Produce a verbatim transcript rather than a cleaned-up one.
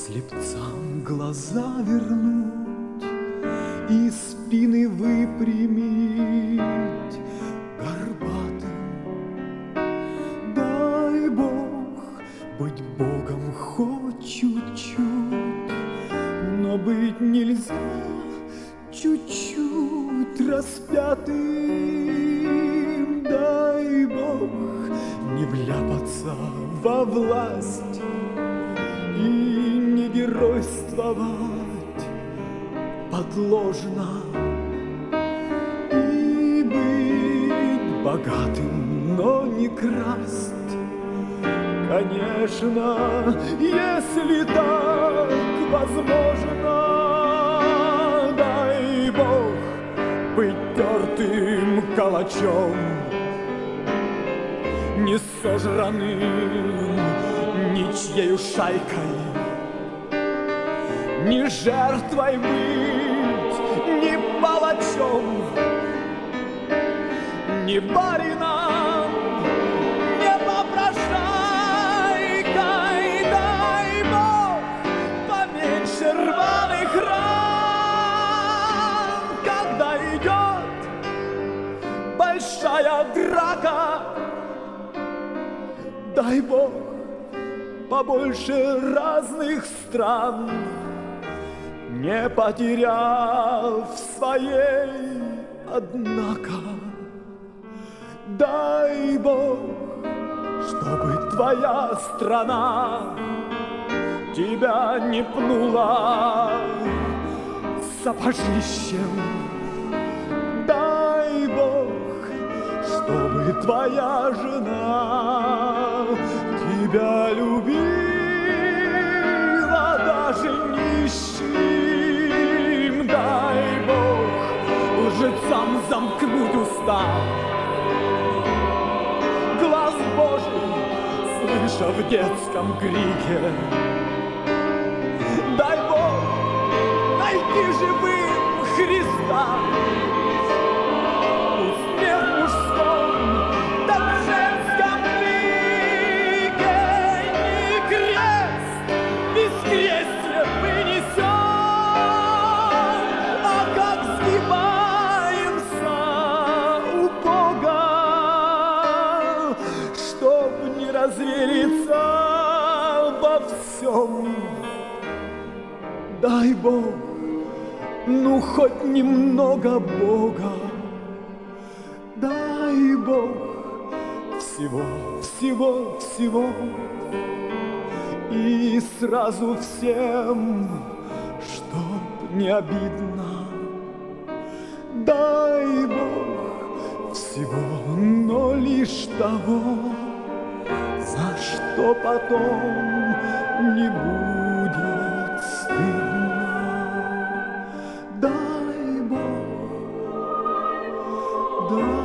Слепцам глаза вернуть и спины выпрямить горбатым. Дай Бог быть Богом хоть чуть-чуть, но быть нельзя чуть-чуть распятым. Дай Бог не вляпаться во власть и не геройствовать подложно, и быть богатым, но не красть. Конечно, если так возможно, дай Бог быть тертым калачом, не сожранным ничьею шайкой, ни жертвой быть, ни палачом, ни барином, ни попрошайкой. Дай Бог поменьше рваных ран, когда идет большая драка. Дай Бог побольше разных стран, не потеряв своей, однако. Дай Бог, чтобы твоя страна тебя не пнула сапожищем. Дай Бог, чтобы твоя жена тебя любила даже нищим. Дай Бог лжецам замкнуть уста, глаз Божий слыша в детском крике. Дай Бог найти живым Христа, пусть не в мужском, да в женском лике. Ни крест бескрестие вынесем, а как сгибаемся у Бога, чтоб не развериться во всем. Дай Бог, ну хоть немного Бога. Дай Бог всего, всего, всего, и сразу всем, чтоб не обидно. Дай Бог всего, но лишь того, за что потом не будет стыдно. Дай Бог, дай